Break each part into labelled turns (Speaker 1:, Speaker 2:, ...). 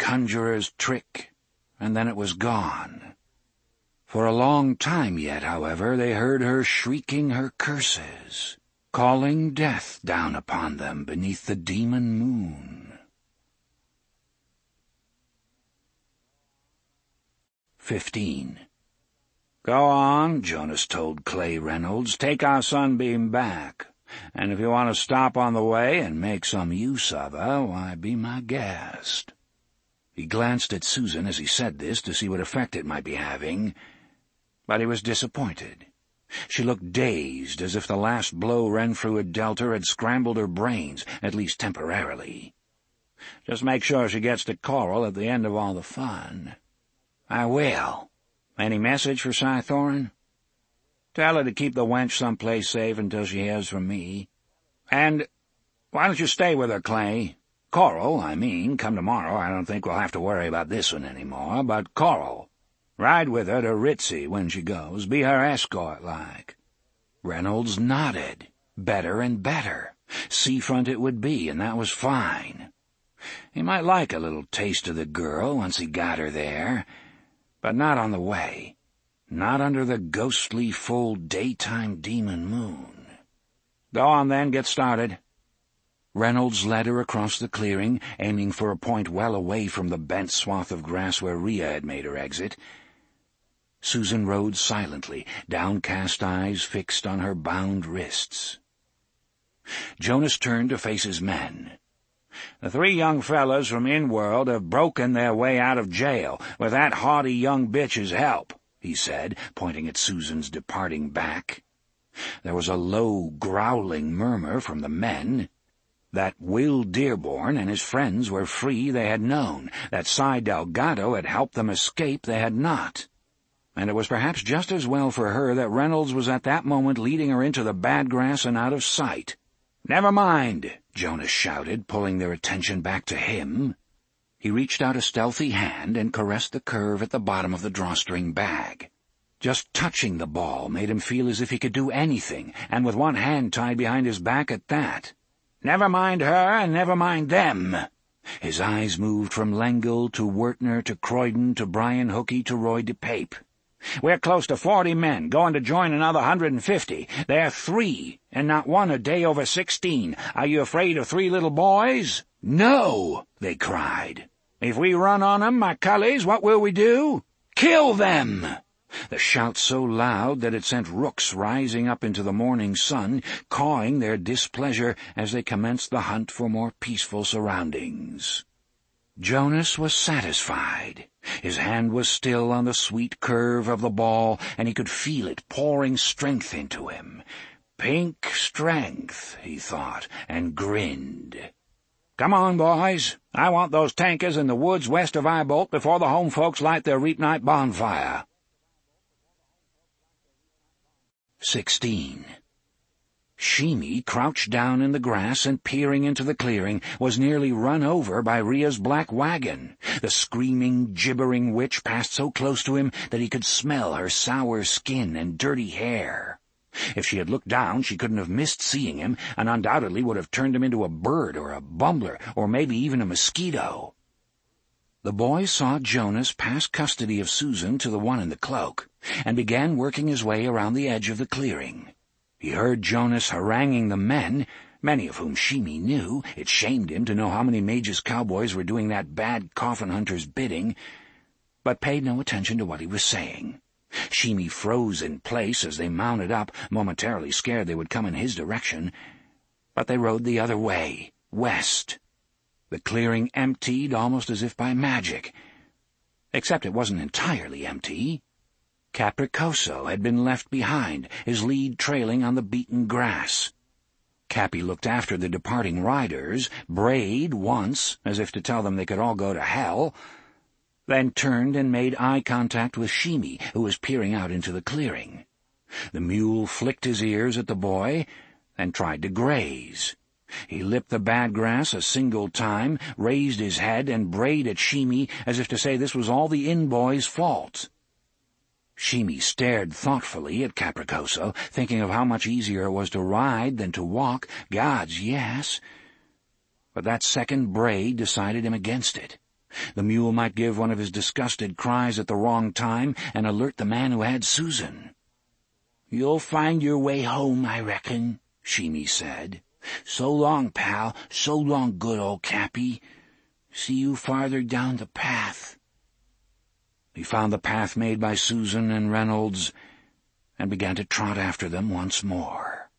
Speaker 1: conjurer's trick, and then it was gone. For a long time yet, however, they heard her shrieking her curses, calling death down upon them beneath the demon moon. 15. "Go on," Jonas told Clay Reynolds. "Take our sunbeam back. And if you want to stop on the way and make some use of her, why, be my guest." He glanced at Susan as he said this to see what effect it might be having, but he was disappointed. She looked dazed, as if the last blow Renfrew had dealt her had scrambled her brains, at least temporarily. "Just make sure she gets to Coral at the end of all the fun." "I will. Any message for Cy Thorne?" "Tell her to keep the wench someplace safe until she hears from me. And why don't you stay with her, Clay? Coral, I mean. Come tomorrow. I don't think we'll have to worry about this one any more, but Coral. Ride with her to Ritzy when she goes. Be her escort, like." Reynolds nodded. Better and better. Seafront it would be, and that was fine. He might like a little taste of the girl once he got her there, but not on the way. Not under the ghostly full daytime demon moon. "Go on, then. Get started." Reynolds led her across the clearing, aiming for a point well away from the bent swath of grass where Rhea had made her exit. Susan rode silently, downcast eyes fixed on her bound wrists. Jonas turned to face his men. "The 3 young fellows from Inworld have broken their way out of jail, with that haughty young bitch's help," he said, pointing at Susan's departing back. There was a low, growling murmur from the men. That Will Dearborn and his friends were free they had known, that Cy Delgado had helped them escape they had not. And it was perhaps just as well for her that Reynolds was at that moment leading her into the bad grass and out of sight. "Never mind," Jonas shouted, pulling their attention back to him. He reached out a stealthy hand and caressed the curve at the bottom of the drawstring bag. Just touching the ball made him feel as if he could do anything, and with one hand tied behind his back at that. "Never mind her, and never mind them." His eyes moved from Lengel to Wertner to Croydon to Brian Hookey to Roy DePape. "We're close to 40 men, going to join another 150. They're 3, and not one a day over 16. Are you afraid of 3 little boys?" "No!" they cried. "If we run on 'em, my cullies, what will we do?" "Kill them!" The shout so loud that it sent rooks rising up into the morning sun, cawing their displeasure as they commenced the hunt for more peaceful surroundings. Jonas was satisfied. His hand was still on the sweet curve of the ball, and he could feel it pouring strength into him. Pink strength, he thought, and grinned. "Come on, boys. I want those tankers in the woods west of Eyebolt before the home folks light their Reap Night bonfire." 16. Sheemy, crouched down in the grass and peering into the clearing, was nearly run over by Rhea's black wagon. The screaming, gibbering witch passed so close to him that he could smell her sour skin and dirty hair. If she had looked down, she couldn't have missed seeing him, and undoubtedly would have turned him into a bird or a bumbler, or maybe even a mosquito. The boys saw Jonas pass custody of Susan to the one in the cloak, and began working his way around the edge of the clearing. He heard Jonas haranguing the men, many of whom Sheemy knew. It shamed him to know how many Mage's cowboys were doing that bad coffin hunter's bidding, but paid no attention to what he was saying. Sheemy froze in place as they mounted up, momentarily scared they would come in his direction, but they rode the other way, west. The clearing emptied almost as if by magic, except it wasn't entirely empty. Capricoso had been left behind, his lead trailing on the beaten grass. Cappy looked after the departing riders, brayed once, as if to tell them they could all go to hell, then turned and made eye contact with Sheemy, who was peering out into the clearing. The mule flicked his ears at the boy, then tried to graze. He lipped the bad grass a single time, raised his head, and brayed at Sheemy as if to say this was all the inn boy's fault. Sheemy stared thoughtfully at Capricoso, thinking of how much easier it was to ride than to walk. Gods, yes. But that second bray decided him against it. The mule might give one of his disgusted cries at the wrong time and alert the man who had Susan. "You'll find your way home, I reckon," Sheemy said. "So long, pal. So long, good old Cappy. See you farther down the path." He found the path made by Susan and Reynolds and began to trot after them once more.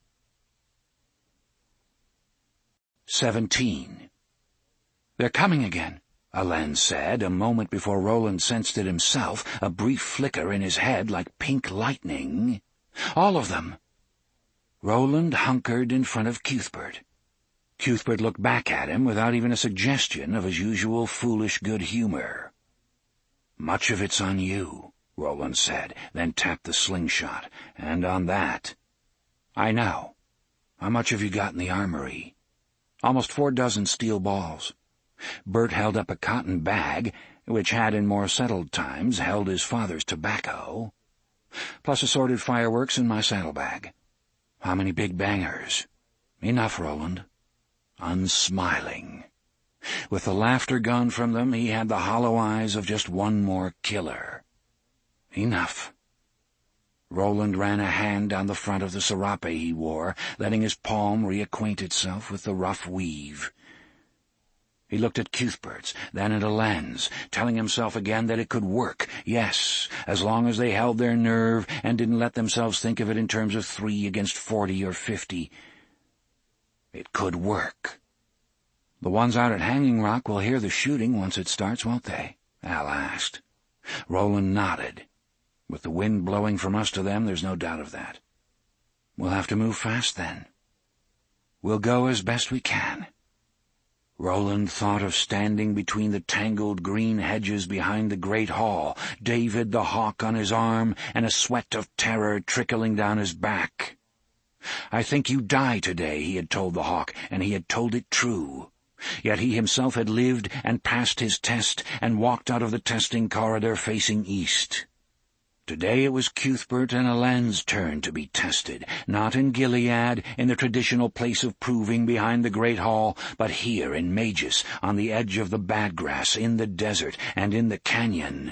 Speaker 1: 17. "They're coming again," Alain said, a moment before Roland sensed it himself, a brief flicker in his head like pink lightning. "All of them." Roland hunkered in front of Cuthbert. Cuthbert looked back at him without even a suggestion of his usual foolish good humor. "Much of it's on you," Roland said, then tapped the slingshot. "And on that." "I know. How much have you got in the armory?" "Almost 4 dozen steel balls." Bert held up a cotton bag, which had in more settled times held his father's tobacco, plus assorted fireworks in my saddlebag. "How many big bangers?" "Enough, Roland." Unsmiling. With the laughter gone from them, he had the hollow eyes of just one more killer. "Enough." Roland ran a hand down the front of the serape he wore, letting his palm reacquaint itself with the rough weave. He looked at Cuthbert's, then at Alain's, telling himself again that it could work, yes, as long as they held their nerve and didn't let themselves think of it in terms of 3 against 40 or 50. It could work. "The ones out at Hanging Rock will hear the shooting once it starts, won't they?" Al asked. Roland nodded. "With the wind blowing from us to them, there's no doubt of that." "We'll have to move fast, then." "We'll go as best we can." Roland thought of standing between the tangled green hedges behind the great hall, David the hawk on his arm, and a sweat of terror trickling down his back. "I think you die today," he had told the hawk, and he had told it true. Yet he himself had lived and passed his test and walked out of the testing corridor facing east. Today it was Cuthbert and Alain's turn to be tested, not in Gilead, in the traditional place of proving behind the great hall, but here in Magus, on the edge of the bad grass, in the desert, and in the canyon.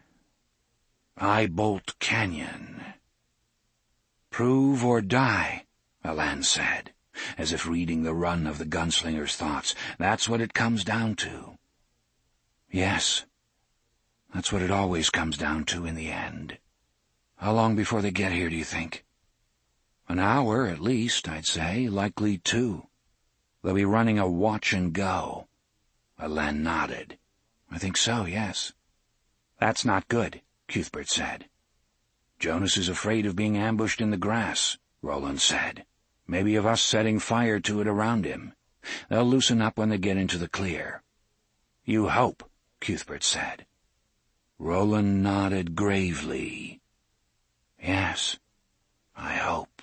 Speaker 1: Eyebolt Canyon. "Prove or die," Alain said, as if reading the run of the gunslinger's thoughts. "That's what it comes down to." "Yes, that's what it always comes down to in the end." "How long before they get here, do you think?" "An hour, at least, I'd say. Likely 2. They'll be running a watch and go." Alain nodded. "I think so, yes." "That's not good," Cuthbert said. "Jonas is afraid of being ambushed in the grass," Roland said. "Maybe of us setting fire to it around him. They'll loosen up when they get into the clear." "You hope," Cuthbert said. Roland nodded gravely. "Yes, I hope."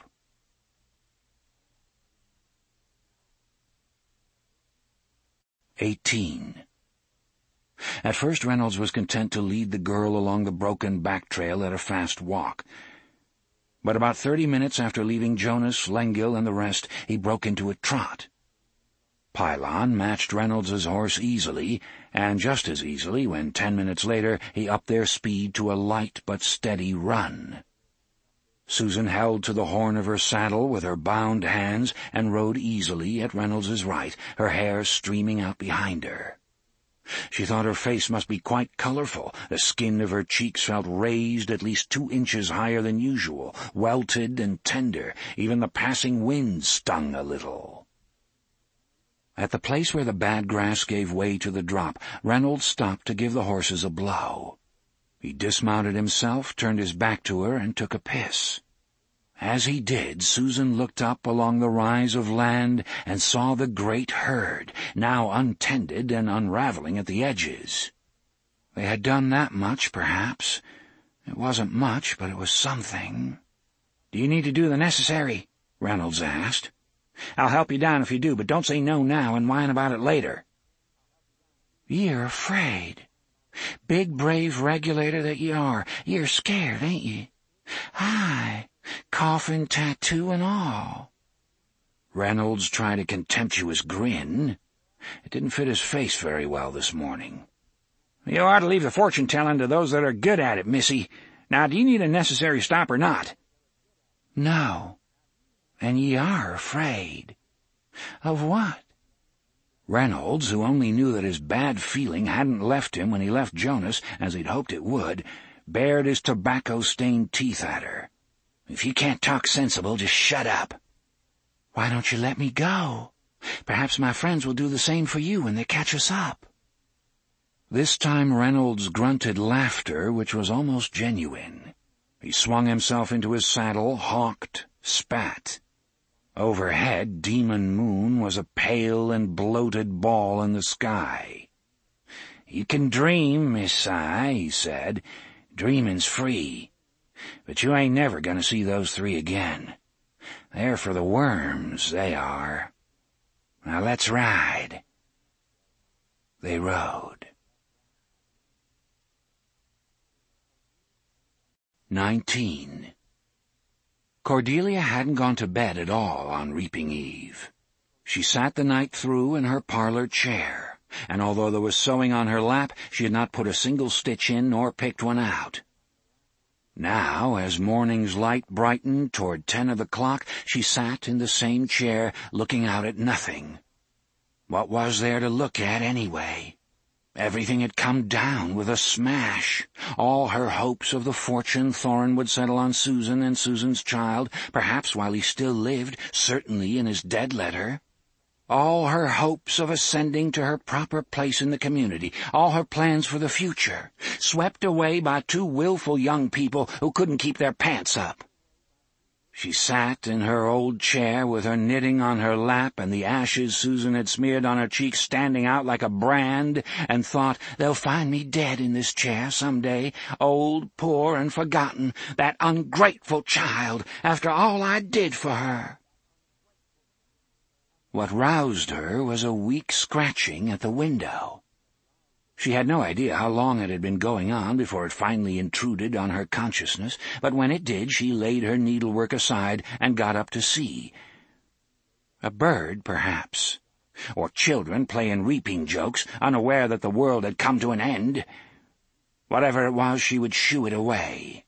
Speaker 1: 18. At first Reynolds was content to lead the girl along the broken back trail at a fast walk. But about 30 minutes after leaving Jonas, Lengyel, and the rest, he broke into a trot. Pylon matched Reynolds's horse easily, and just as easily when 10 minutes later he upped their speed to a light but steady run. Susan held to the horn of her saddle with her bound hands and rode easily at Reynolds's right, her hair streaming out behind her. She thought her face must be quite colorful. The skin of her cheeks felt raised at least 2 inches higher than usual, welted and tender. Even the passing wind stung a little. At the place where the bad grass gave way to the drop, Reynolds stopped to give the horses a blow. He dismounted himself, turned his back to her, and took a piss. As he did, Susan looked up along the rise of land and saw the great herd, now untended and unraveling at the edges. They had done that much, perhaps. It wasn't much, but it was something. "Do you need to do the necessary?" Reynolds asked. "I'll help you down if you do, but don't say no now and whine about it later." "You're afraid. Big, brave regulator that you are. You're scared, ain't you? Aye, coffin tattoo and all." Reynolds tried a contemptuous grin. It didn't fit his face very well this morning. You ought to leave the fortune-telling to those that are good at it, missy. Now, do you need a necessary stop or not?" "No. And ye are afraid." "Of what?" Reynolds, who only knew that his bad feeling hadn't left him when he left Jonas, as he'd hoped it would, bared his tobacco-stained teeth at her. "If you can't talk sensible, just shut up." "Why don't you let me go? Perhaps my friends will do the same for you when they catch us up." This time Reynolds grunted laughter which was almost genuine. He swung himself into his saddle, hawked, spat. Overhead, Demon Moon was a pale and bloated ball in the sky. "You can dream, Miss Si," he said. "Dreaming's free. But you ain't never gonna see those three again. They're for the worms, they are. Now let's ride." They rode. 19. Cordelia hadn't gone to bed at all on Reaping Eve. She sat the night through in her parlor chair, and although there was sewing on her lap, she had not put a single stitch in nor picked one out. Now, as morning's light brightened toward 10 of the clock, she sat in the same chair, looking out at nothing. What was there to look at, anyway? Everything had come down with a smash. All her hopes of the fortune Thorin would settle on Susan and Susan's child, perhaps while he still lived, certainly in his dead letter. All her hopes of ascending to her proper place in the community, all her plans for the future, swept away by two willful young people who couldn't keep their pants up. She sat in her old chair with her knitting on her lap and the ashes Susan had smeared on her cheeks standing out like a brand, and thought, "They'll find me dead in this chair some day, old, poor, and forgotten, that ungrateful child, after all I did for her." What roused her was a weak scratching at the window. She had no idea how long it had been going on before it finally intruded on her consciousness, but when it did, she laid her needlework aside and got up to see. A bird, perhaps, or children playing reaping jokes, unaware that the world had come to an end. Whatever it was, she would shoo it away.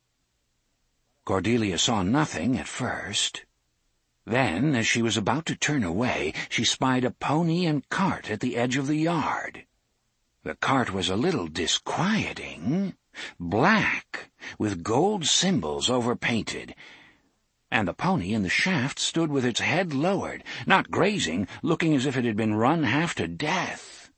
Speaker 1: Cordelia saw nothing at first. Then, as she was about to turn away, she spied a pony and cart at the edge of the yard. The cart was a little disquieting, black, with gold symbols overpainted, and the pony in the shaft stood with its head lowered, not grazing, looking as if it had been run half to death.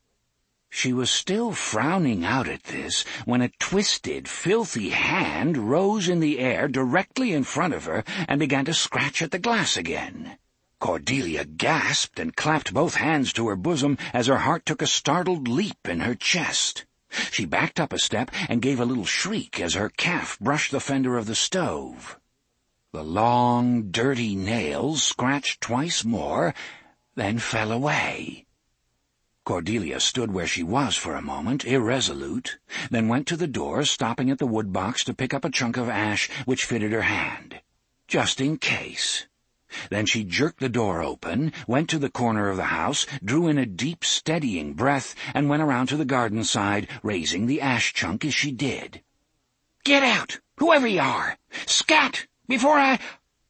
Speaker 1: She was still frowning out at this when a twisted, filthy hand rose in the air directly in front of her and began to scratch at the glass again. Cordelia gasped and clapped both hands to her bosom as her heart took a startled leap in her chest. She backed up a step and gave a little shriek as her calf brushed the fender of the stove. The long, dirty nails scratched twice more, then fell away. Cordelia stood where she was for a moment, irresolute, then went to the door, stopping at the woodbox to pick up a chunk of ash which fitted her hand, just in case. Then she jerked the door open, went to the corner of the house, drew in a deep, steadying breath, and went around to the garden side, raising the ash chunk as she did. "Get out, whoever you are! Scat, before I—"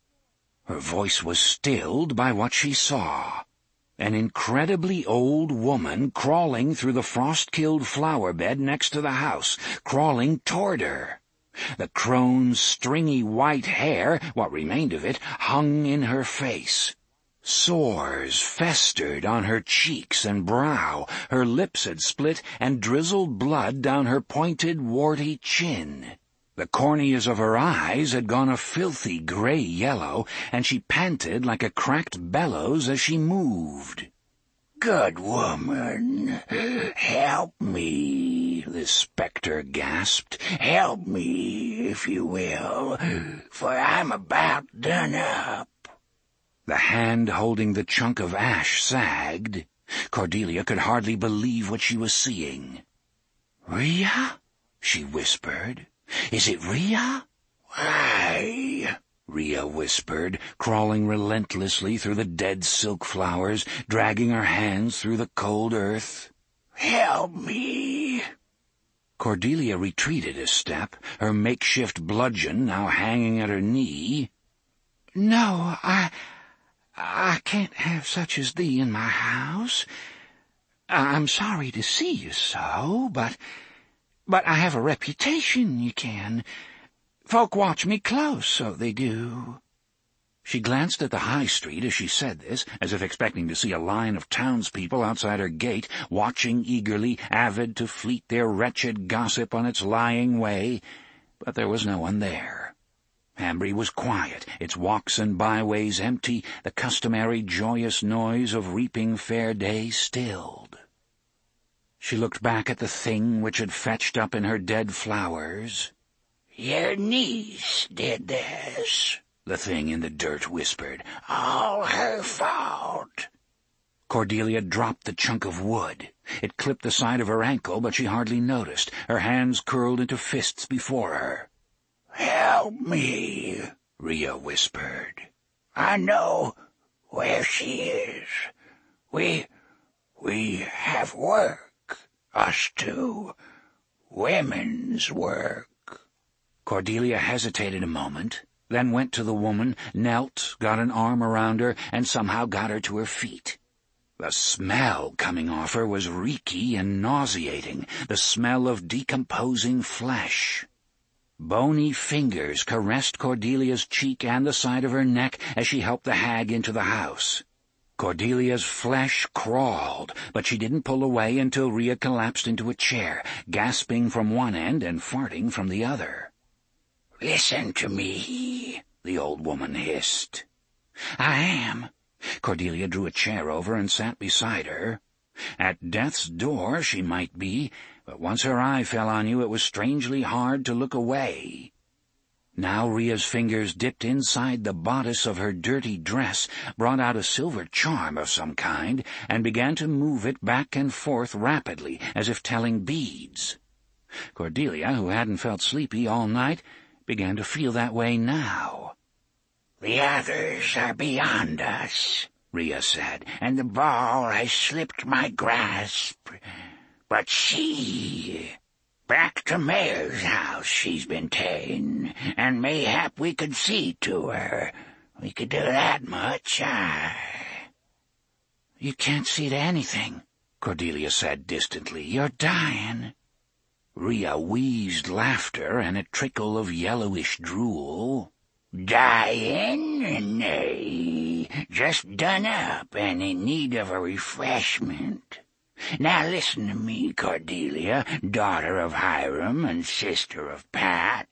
Speaker 1: Her voice was stilled by what she saw. An incredibly old woman crawling through the frost-killed flower bed next to the house, crawling toward her. The crone's stringy white hair, what remained of it, hung in her face. Sores festered on her cheeks and brow, her lips had split and drizzled blood down her pointed, warty chin. The corneas of her eyes had gone a filthy gray yellow, and she panted like a cracked bellows as she moved. "Good woman, help me," the spectre gasped. "Help me, if you will, for I'm about done up." The hand holding the chunk of ash sagged. Cordelia could hardly believe what she was seeing. "Rhea?" she whispered. "Is it Rhea?" "Why?" Rhea whispered, crawling relentlessly through the dead silk flowers, dragging her hands through the cold earth. "Help me. Cordelia retreated a step, her makeshift bludgeon now hanging at her knee. "No, I can't have such as thee in my house. I'm sorry to see you so, but I have a reputation, you ken. Folk watch me close, so they do." She glanced at the high street as she said this, as if expecting to see a line of townspeople outside her gate, watching eagerly, avid to fleet their wretched gossip on its lying way, but there was no one there. Hanbury was quiet, its walks and byways empty, the customary joyous noise of reaping fair day stilled. She looked back at the thing which had fetched up in her dead flowers. "Your niece did this," the thing in the dirt whispered. "All her fault." Cordelia dropped the chunk of wood. It clipped the side of her ankle, but she hardly noticed. Her hands curled into fists before her. "Help me," Rhea whispered. "I know where she is. We have work, us two. Women's work." Cordelia hesitated a moment, then went to the woman, knelt, got an arm around her, and somehow got her to her feet. The smell coming off her was reeky and nauseating, the smell of decomposing flesh. Bony fingers caressed Cordelia's cheek and the side of her neck as she helped the hag into the house. Cordelia's flesh crawled, but she didn't pull away until Rhea collapsed into a chair, gasping from one end and farting from the other. "Listen to me," the old woman hissed. "I am." Cordelia drew a chair over and sat beside her. At death's door she might be, but once her eye fell on you it was strangely hard to look away. Now Rhea's fingers dipped inside the bodice of her dirty dress, brought out a silver charm of some kind, and began to move it back and forth rapidly, as if telling beads. Cordelia, who hadn't felt sleepy all night, began to feel that way now. "The others are beyond us," Rhea said, "and the ball has slipped my grasp. But she... back to Mayor's house she's been ta'en, and mayhap we could see to her. We could do that much, aye." "You can't see to anything," Cordelia said distantly. "You're dying." Rhea wheezed laughter and a trickle of yellowish drool. "Dying? Nay, just done up and in need of a refreshment. Now listen to me, Cordelia, daughter of Hiram and sister of Pat."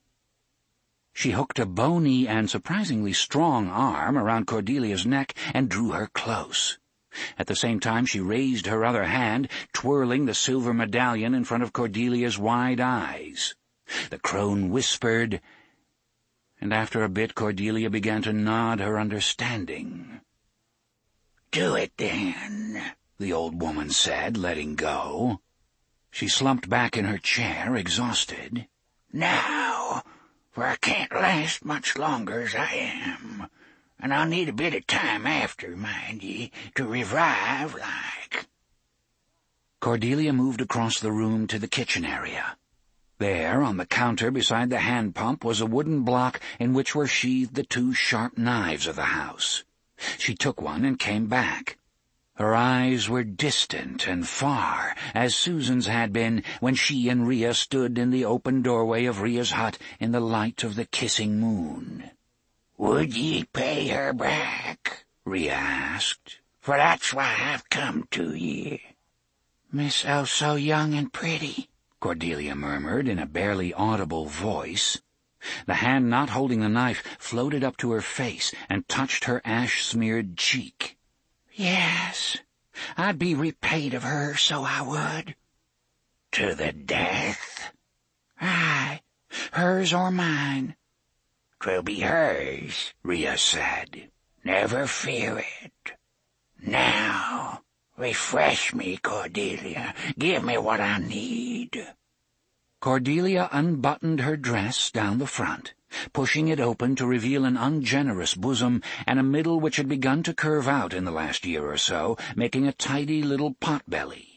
Speaker 1: She hooked a bony and surprisingly strong arm around Cordelia's neck and drew her close. At the same time she raised her other hand, twirling the silver medallion in front of Cordelia's wide eyes. The crone whispered, and after a bit Cordelia began to nod her understanding. "Do it, then," the old woman said, letting go. She slumped back in her chair, exhausted. "Now, for I can't last much longer as I am, and I'll need a bit of time after, mind ye, to revive like." Cordelia moved across the room to the kitchen area. There, on the counter beside the hand pump, was a wooden block in which were sheathed the two sharp knives of the house. She took one and came back. Her eyes were distant and far, as Susan's had been when she and Rhea stood in the open doorway of Rhea's hut in the light of the kissing moon. "Would ye pay her back?" Rhea asked. "For that's why I've come to ye." "Miss O so young and pretty," Cordelia murmured in a barely audible voice. The hand not holding the knife floated up to her face and touched her ash-smeared cheek. "Yes, I'd be repaid of her, so I would." "To the death?" "Aye, hers or mine." "'Twill be hers," Rhea said. "Never fear it. Now, refresh me, Cordelia. Give me what I need." Cordelia unbuttoned her dress down the front, pushing it open to reveal an ungenerous bosom and a middle which had begun to curve out in the last year or so, making a tidy little pot-belly.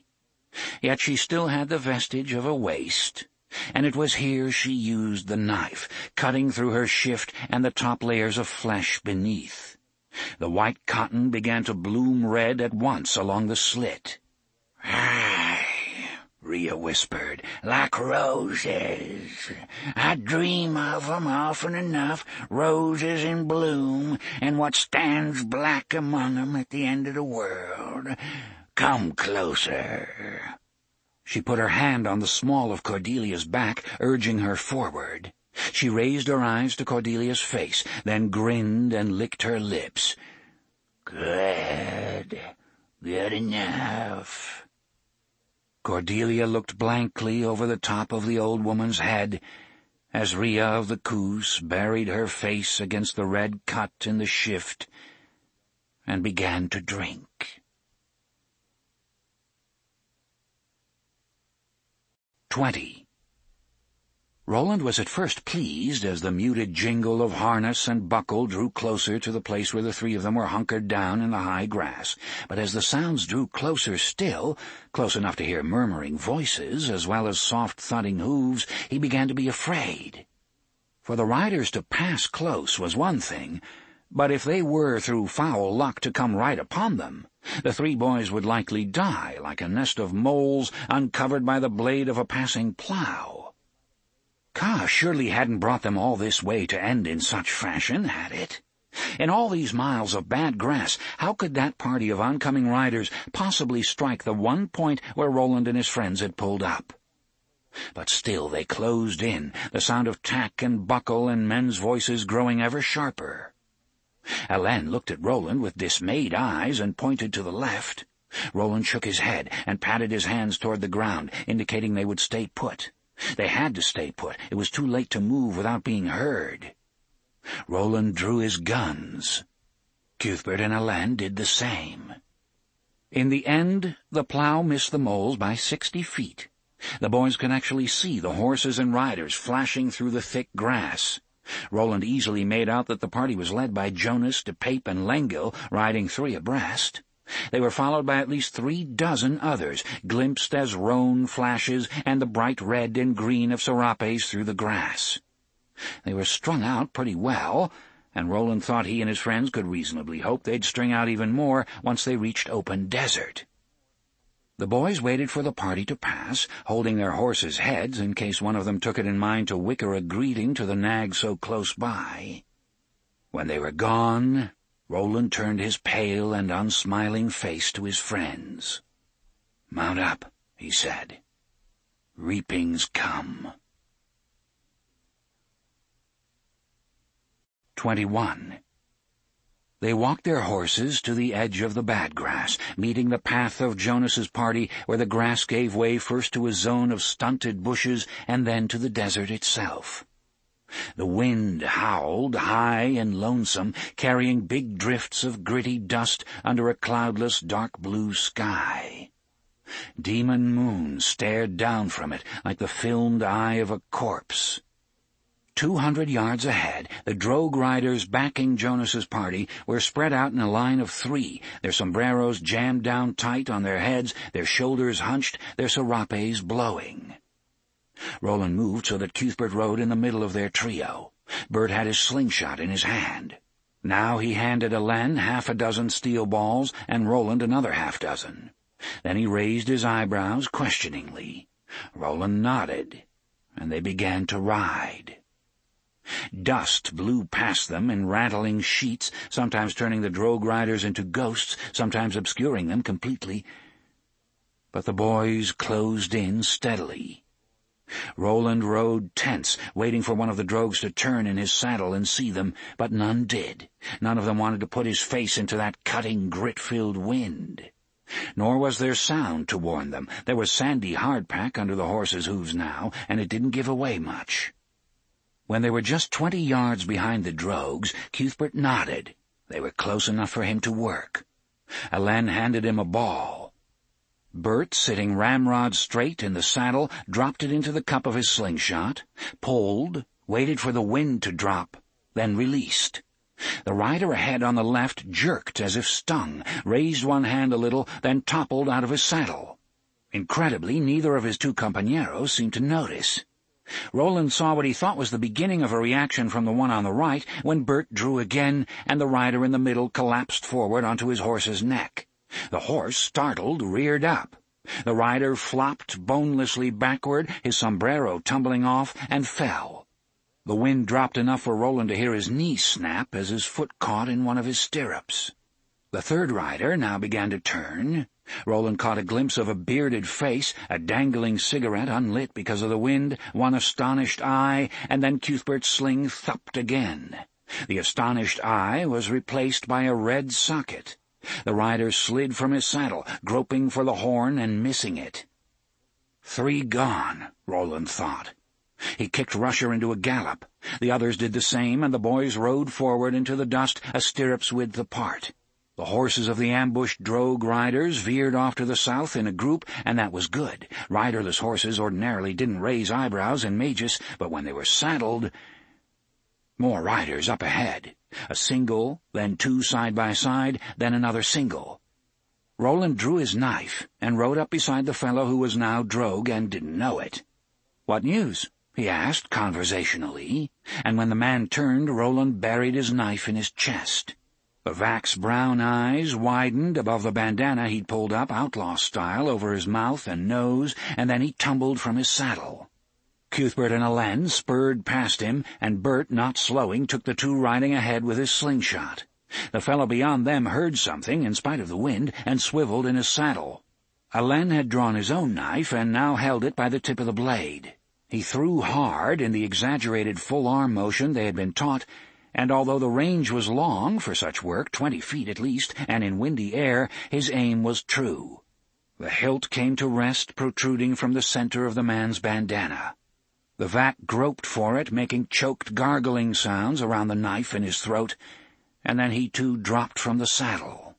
Speaker 1: Yet she still had the vestige of a waist, and it was here she used the knife, cutting through her shift and the top layers of flesh beneath. The white cotton began to bloom red at once along the slit. "Aye," Rhea whispered, "like roses. I dream of 'em often enough, roses in bloom, and what stands black among 'em at the end of the world. Come closer." She put her hand on the small of Cordelia's back, urging her forward. She raised her eyes to Cordelia's face, then grinned and licked her lips. "Good. Good enough." Cordelia looked blankly over the top of the old woman's head as Rhea of the Coos buried her face against the red cut in the shift and began to drink. 20. Roland was at first pleased as the muted jingle of harness and buckle drew closer to the place where the three of them were hunkered down in the high grass, but as the sounds drew closer still, close enough to hear murmuring voices as well as soft thudding hooves, he began to be afraid. For the riders to pass close was one thing, but if they were through foul luck to come right upon them, the three boys would likely die like a nest of moles uncovered by the blade of a passing plough. Kaa surely hadn't brought them all this way to end in such fashion, had it? In all these miles of bad grass, how could that party of oncoming riders possibly strike the one point where Roland and his friends had pulled up? But still they closed in, the sound of tack and buckle and men's voices growing ever sharper. Hélène looked at Roland with dismayed eyes and pointed to the left. Roland shook his head and patted his hands toward the ground, indicating they would stay put. They had to stay put. It was too late to move without being heard. Roland drew his guns. Cuthbert and Hélène did the same. In the end, the plough missed the moles by 60 feet. The boys could actually see the horses and riders flashing through the thick grass. Roland easily made out that the party was led by Jonas, DePape, and Lengyel, riding 3 abreast. They were followed by at least 36 others, glimpsed as roan flashes and the bright red and green of serapes through the grass. They were strung out pretty well, and Roland thought he and his friends could reasonably hope they'd string out even more once they reached open desert. The boys waited for the party to pass, holding their horses' heads in case one of them took it in mind to whicker a greeting to the nag so close by. When they were gone, Roland turned his pale and unsmiling face to his friends. "Mount up," he said. "Reaping's come." 21. They walked their horses to the edge of the bad grass, meeting the path of Jonas's party where the grass gave way first to a zone of stunted bushes and then to the desert itself. The wind howled high and lonesome, carrying big drifts of gritty dust under a cloudless dark blue sky. Demon moon stared down from it like the filmed eye of a corpse. 200 yards ahead, the drogue riders backing Jonas's party were spread out in a line of 3, their sombreros jammed down tight on their heads, their shoulders hunched, their serapes blowing. Roland moved so that Cuthbert rode in the middle of their trio. Bert had his slingshot in his hand. Now he handed Hélène 6 steel balls and Roland another 6. Then he raised his eyebrows questioningly. Roland nodded, and they began to ride. Dust blew past them in rattling sheets, sometimes turning the drogue riders into ghosts, sometimes obscuring them completely. But the boys closed in steadily. Roland rode tense, waiting for one of the drogues to turn in his saddle and see them, but none did. None of them wanted to put his face into that cutting, grit-filled wind. Nor was there sound to warn them. There was sandy hardpack under the horses' hooves now, and it didn't give away much. When they were just 20 yards behind the drogues, Cuthbert nodded. They were close enough for him to work. Hélène handed him a ball. Bert, sitting ramrod straight in the saddle, dropped it into the cup of his slingshot, pulled, waited for the wind to drop, then released. The rider ahead on the left jerked as if stung, raised one hand a little, then toppled out of his saddle. Incredibly, neither of his two compañeros seemed to notice. Roland saw what he thought was the beginning of a reaction from the one on the right when Bert drew again and the rider in the middle collapsed forward onto his horse's neck. The horse, startled, reared up. The rider flopped bonelessly backward, his sombrero tumbling off, and fell. The wind dropped enough for Roland to hear his knee snap as his foot caught in one of his stirrups. The third rider now began to turn. Roland caught a glimpse of a bearded face, a dangling cigarette unlit because of the wind, one astonished eye, and then Cuthbert's sling thupped again. The astonished eye was replaced by a red socket. The rider slid from his saddle, groping for the horn and missing it. 3 gone, Roland thought. He kicked Rusher into a gallop. The others did the same, and the boys rode forward into the dust a stirrup's width apart. The horses of the ambushed drogue riders veered off to the south in a group, and that was good. Riderless horses ordinarily didn't raise eyebrows in Magus, but when they were saddled... More riders up ahead. A single, then 2 side by side, then another single. Roland drew his knife and rode up beside the fellow who was now drogue and didn't know it. "What news?" he asked conversationally, and when the man turned, Roland buried his knife in his chest. The Vac's brown eyes widened above the bandana he'd pulled up, outlaw style, over his mouth and nose, and then he tumbled from his saddle. Cuthbert and Alen spurred past him, and Bert, not slowing, took the 2 riding ahead with his slingshot. The fellow beyond them heard something, in spite of the wind, and swiveled in his saddle. Alen had drawn his own knife, and now held it by the tip of the blade. He threw hard in the exaggerated full-arm motion they had been taught, and although the range was long for such work, 20 feet at least, and in windy air, his aim was true. The hilt came to rest protruding from the center of the man's bandana. The Vac groped for it, making choked gargling sounds around the knife in his throat, and then he too dropped from the saddle.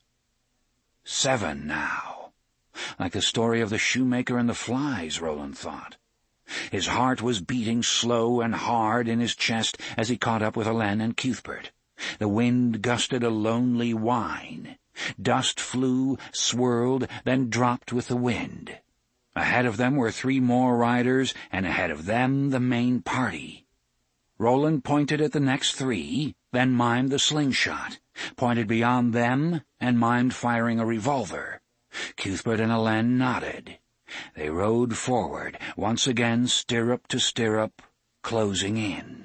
Speaker 1: 7 now. Like the story of the shoemaker and the flies, Roland thought. His heart was beating slow and hard in his chest as he caught up with Alen and Cuthbert. The wind gusted a lonely whine. Dust flew, swirled, then dropped with the wind. Ahead of them were 3 more riders, and ahead of them the main party. Roland pointed at the next 3, then mimed the slingshot, pointed beyond them, and mimed firing a revolver. Cuthbert and Alen nodded. They rode forward, once again stirrup to stirrup, closing in.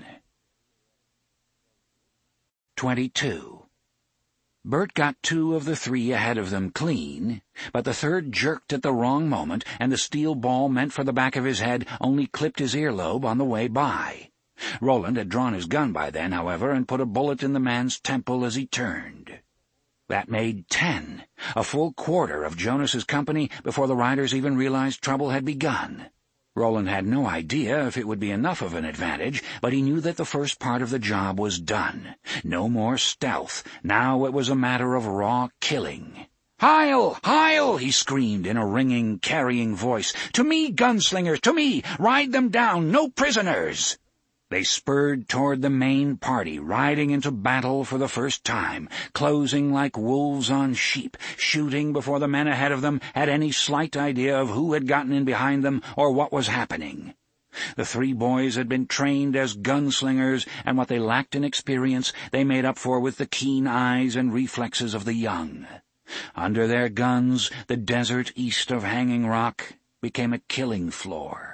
Speaker 1: 22. Bert got 2 of the 3 ahead of them clean, but the third jerked at the wrong moment, and the steel ball meant for the back of his head only clipped his earlobe on the way by. Roland had drawn his gun by then, however, and put a bullet in the man's temple as he turned. That made 10, a full quarter of Jonas's company before the riders even realized trouble had begun. Roland had no idea if it would be enough of an advantage, but he knew that the first part of the job was done. No more stealth. Now it was a matter of raw killing. "Heil! Heil!" he screamed in a ringing, carrying voice. "To me, gunslingers! To me! Ride them down! No prisoners!" They spurred toward the main party, riding into battle for the first time, closing like wolves on sheep, shooting before the men ahead of them had any slight idea of who had gotten in behind them or what was happening. The 3 boys had been trained as gunslingers, and what they lacked in experience they made up for with the keen eyes and reflexes of the young. Under their guns, the desert east of Hanging Rock became a killing floor.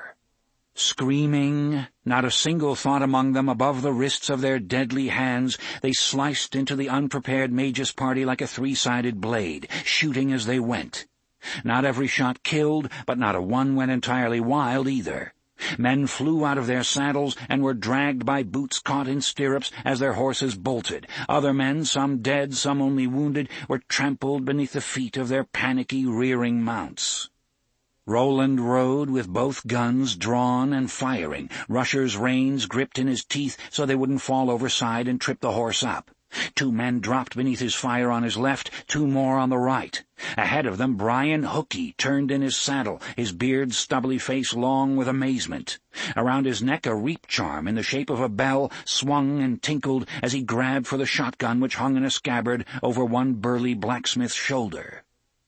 Speaker 1: Screaming, not a single thought among them above the wrists of their deadly hands, they sliced into the unprepared Magus party like a 3-sided blade, shooting as they went. Not every shot killed, but not a one went entirely wild either. Men flew out of their saddles and were dragged by boots caught in stirrups as their horses bolted. Other men, some dead, some only wounded, were trampled beneath the feet of their panicky, rearing mounts. Roland rode with both guns drawn and firing, Rusher's reins gripped in his teeth so they wouldn't fall overside and trip the horse up. 2 men dropped beneath his fire on his left, 2 more on the right. Ahead of them, Brian Hookey turned in his saddle, his beard stubbly face long with amazement. Around his neck a reap charm in the shape of a bell swung and tinkled as he grabbed for the shotgun which hung in a scabbard over one burly blacksmith's shoulder.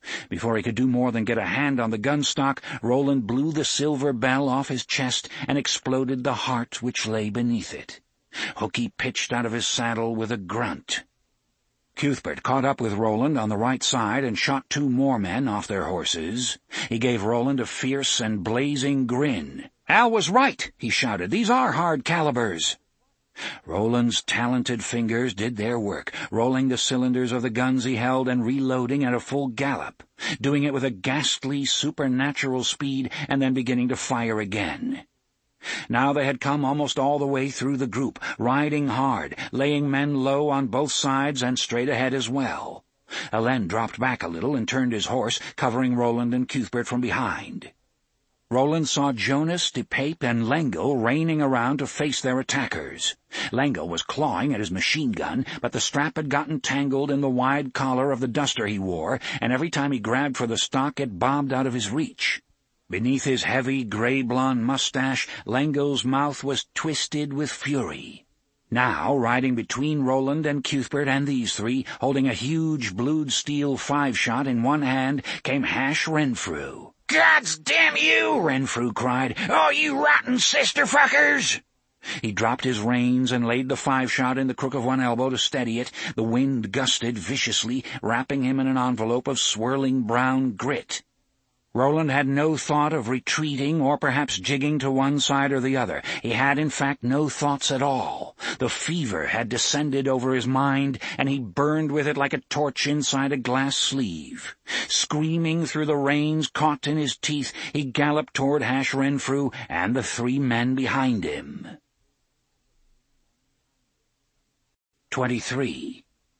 Speaker 1: Before he could do more than get a hand on the gun stock, Roland blew the silver bell off his chest and exploded the heart which lay beneath it. Hooky pitched out of his saddle with a grunt. Cuthbert caught up with Roland on the right side and shot 2 more men off their horses. He gave Roland a fierce and blazing grin. "Al was right," he shouted. "These are hard calibers." Roland's talented fingers did their work, rolling the cylinders of the guns he held and reloading at a full gallop, doing it with a ghastly, supernatural speed, and then beginning to fire again. Now they had come almost all the way through the group, riding hard, laying men low on both sides and straight ahead as well. Helene dropped back a little and turned his horse, covering Roland and Cuthbert from behind. Roland saw Jonas, DePape, and Lengel reining around to face their attackers. Lengel was clawing at his machine gun, but the strap had gotten tangled in the wide collar of the duster he wore, and every time he grabbed for the stock it bobbed out of his reach. Beneath his heavy gray-blonde mustache, Lengel's mouth was twisted with fury. Now, riding between Roland and Cuthbert and these 3, holding a huge blued steel 5-shot in one hand, came Hash Renfrew. "Gods damn you!" Renfrew cried. "Oh, you rotten sister-fuckers!" He dropped his reins and laid the 5-shot in the crook of one elbow to steady it. The wind gusted viciously, wrapping him in an envelope of swirling brown grit. Roland had no thought of retreating or perhaps jigging to one side or the other. He had, in fact, no thoughts at all. The fever had descended over his mind, and he burned with it like a torch inside a glass sleeve. Screaming through the reins caught in his teeth, he galloped toward Hash Renfrew and the 3 men behind him. 23.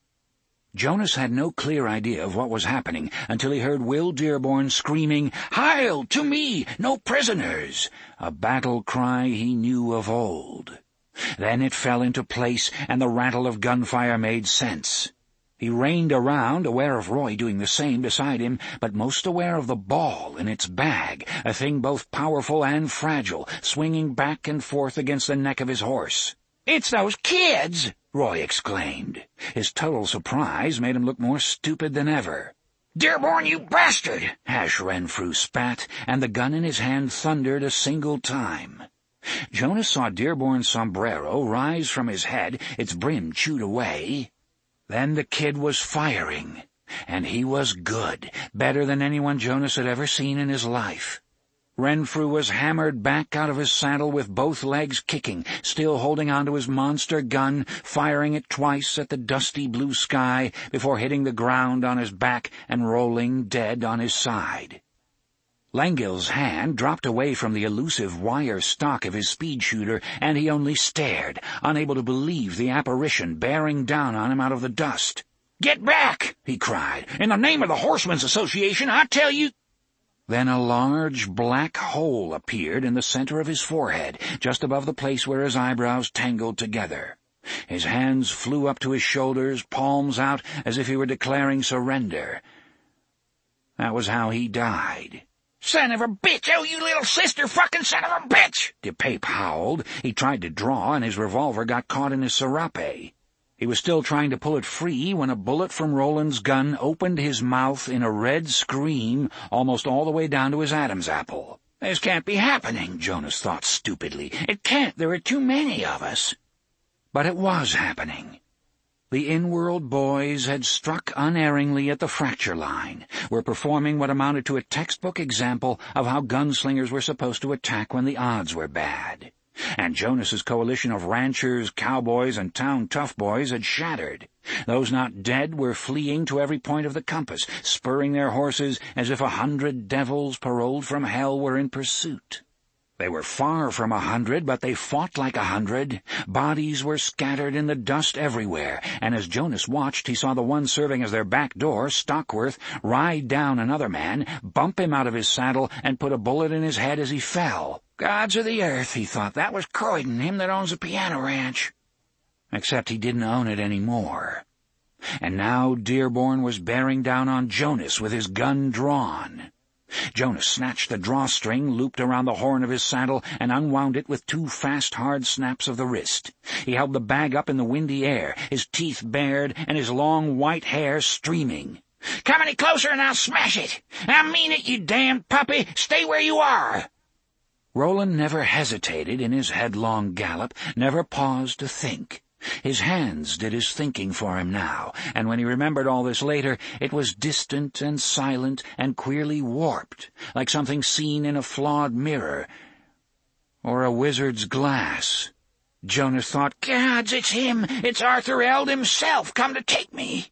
Speaker 1: Jonas had no clear idea of what was happening until he heard Will Dearborn screaming, "Heil! To me! No prisoners!" a battle cry he knew of old. Then it fell into place, and the rattle of gunfire made sense. He reined around, aware of Roy doing the same beside him, but most aware of the ball in its bag, a thing both powerful and fragile, swinging back and forth against the neck of his horse. "It's those kids!" Roy exclaimed. His total surprise made him look more stupid than ever. "Dearborn, you bastard!" Hash Renfrew spat, and the gun in his hand thundered a single time. Jonas saw Dearborn's sombrero rise from his head, its brim chewed away. Then the kid was firing, and he was good, better than anyone Jonas had ever seen in his life. Renfrew was hammered back out of his saddle with both legs kicking, still holding onto his monster gun, firing it twice at the dusty blue sky before hitting the ground on his back and rolling dead on his side. Lengel's hand dropped away from the elusive wire stock of his speed shooter, and he only stared, unable to believe the apparition bearing down on him out of the dust. "Get back!" he cried. "In the name of the Horsemen's Association, I tell you—" Then a large black hole appeared in the center of his forehead, just above the place where his eyebrows tangled together. His hands flew up to his shoulders, palms out, as if he were declaring surrender. That was how he died. "Son of a bitch! Oh, you little sister-fucking son of a bitch!" DePape howled. He tried to draw, and his revolver got caught in his serape. He was still trying to pull it free when a bullet from Roland's gun opened his mouth in a red scream almost all the way down to his Adam's apple. "This can't be happening," Jonas thought stupidly. "It can't. There are too many of us." But it was happening. The in-world boys had struck unerringly at the fracture line, were performing what amounted to a textbook example of how gunslingers were supposed to attack when the odds were bad. And Jonas's coalition of ranchers, cowboys, and town tough boys had shattered. Those not dead were fleeing to every point of the compass, spurring their horses as if 100 devils paroled from hell were in pursuit. They were far from 100, but they fought like 100. Bodies were scattered in the dust everywhere, and as Jonas watched, he saw the one serving as their back door, Stockworth, ride down another man, bump him out of his saddle, and put a bullet in his head as he fell. "Gods of the earth," he thought, "that was Croydon, him that owns the piano ranch." Except he didn't own it anymore. And now Dearborn was bearing down on Jonas with his gun drawn. Jonas snatched the drawstring looped around the horn of his saddle and unwound it with 2 fast, hard snaps of the wrist. He held the bag up in the windy air, his teeth bared and his long white hair streaming. Come any closer and I'll smash it. I mean it, you damned puppy. Stay where you are. Roland never hesitated in his headlong gallop, never paused to think. His hands did his thinking for him now, and when he remembered all this later, it was distant and silent and queerly warped, like something seen in a flawed mirror or a wizard's glass. Jonas thought, "Gods, it's him! It's Arthur Eld himself, come to take me!"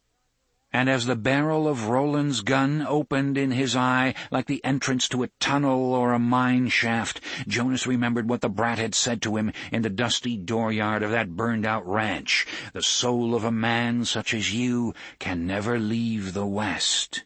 Speaker 1: And as the barrel of Roland's gun opened in his eye like the entrance to a tunnel or a mine shaft, Jonas remembered what the brat had said to him in the dusty dooryard of that burned-out ranch. "The soul of a man such as you can never leave the West."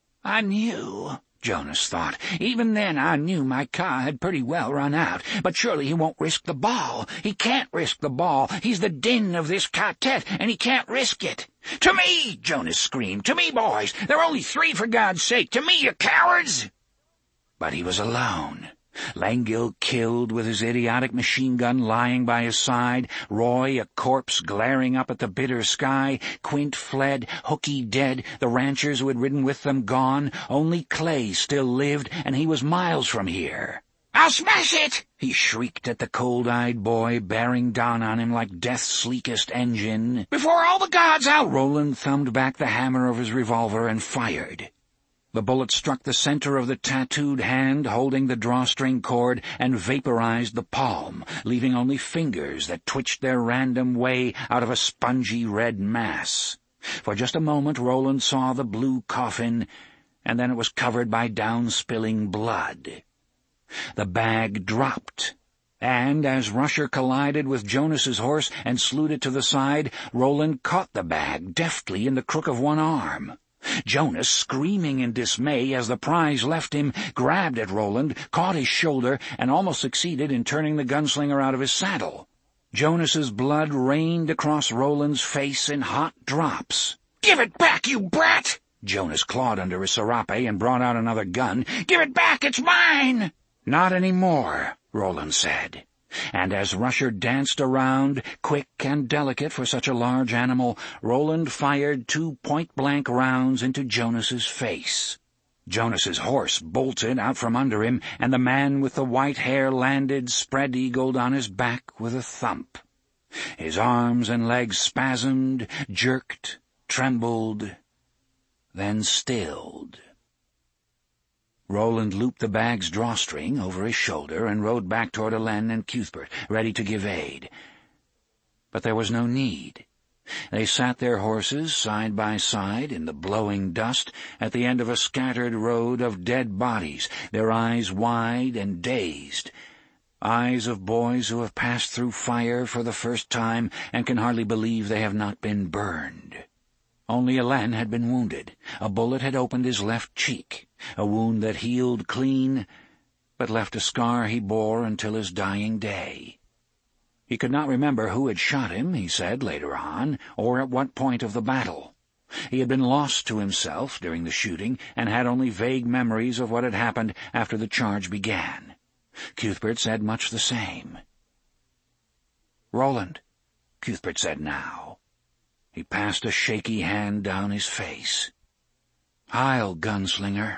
Speaker 1: I knew, Jonas thought. Even then I knew my car had pretty well run out. But surely he won't risk the ball. He can't risk the ball. He's the din of this quartet, and he can't risk it. "To me!" Jonas screamed. "To me, boys! There are only 3, for God's sake! To me, you cowards!" But he was alone. Langille killed with his idiotic machine gun lying by his side, Roy a corpse glaring up at the bitter sky, Quint fled, Hooky dead, the ranchers who had ridden with them gone, only Clay still lived, and he was miles from here. "I'll smash it!" he shrieked at the cold-eyed boy, bearing down on him like death's sleekest engine. "Before all the gods, I'll—" Roland thumbed back the hammer of his revolver and fired. The bullet struck the center of the tattooed hand holding the drawstring cord and vaporized the palm, leaving only fingers that twitched their random way out of a spongy red mass. For just a moment Roland saw the blue coffin, and then it was covered by down-spilling blood. The bag dropped, and as Rusher collided with Jonas's horse and slewed it to the side, Roland caught the bag deftly in the crook of one arm. Jonas, screaming in dismay as the prize left him, grabbed at Roland, caught his shoulder, and almost succeeded in turning the gunslinger out of his saddle. Jonas's blood rained across Roland's face in hot drops. "Give it back, you brat!" Jonas clawed under his serape and brought out another gun. "Give it back, it's mine!" "Not any more," Roland said. And as Rusher danced around, quick and delicate for such a large animal, Roland fired 2 point-blank rounds into Jonas's face. Jonas's horse bolted out from under him, and the man with the white hair landed spread-eagled on his back with a thump. His arms and legs spasmed, jerked, trembled, then stilled. Roland looped the bag's drawstring over his shoulder and rode back toward Helene and Cuthbert, ready to give aid. But there was no need. They sat their horses side by side in the blowing dust at the end of a scattered road of dead bodies, their eyes wide and dazed, eyes of boys who have passed through fire for the first time and can hardly believe they have not been burned. Only Helene had been wounded. A bullet had opened his left cheek, a wound that healed clean, but left a scar he bore until his dying day. He could not remember who had shot him, he said later on, or at what point of the battle. He had been lost to himself during the shooting, and had only vague memories of what had happened after the charge began. Cuthbert said much the same. "Roland," Cuthbert said now. He passed a shaky hand down his face. "Heil, gunslinger."